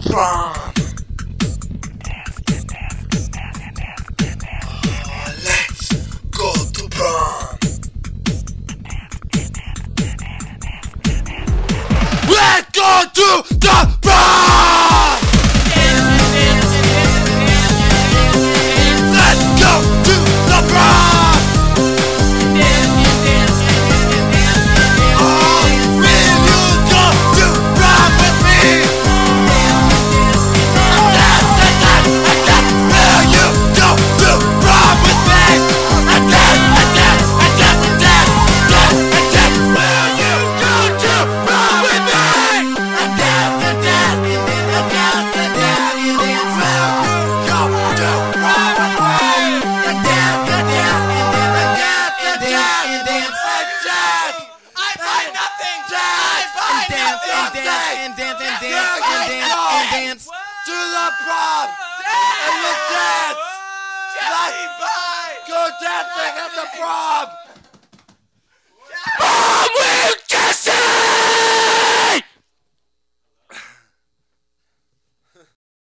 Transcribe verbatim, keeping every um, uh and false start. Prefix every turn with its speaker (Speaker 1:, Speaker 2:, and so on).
Speaker 1: prom. Let's go to prom. Let's go to the prom. Let's go to the prom. Oh, will you go to prom with me? Dad, dad, dad, dad, will you go to prom with me? Dad, dad, dad, dad, dad, dad, dad, will you go to prom with me? Dad, dad, dad, dad, dad, dad, will you go to prom with me? Dad, dad, dad, dad, dad, dad, dad.
Speaker 2: I find nothing.
Speaker 1: Dad,
Speaker 2: I find
Speaker 3: dance and
Speaker 2: nothing.
Speaker 3: dance and dance and dance
Speaker 1: You're
Speaker 3: and
Speaker 1: gonna
Speaker 3: dance
Speaker 1: go
Speaker 3: and dance.
Speaker 1: to the prom and you dance.
Speaker 2: Jesse, bye.
Speaker 1: Go dancing at the prom.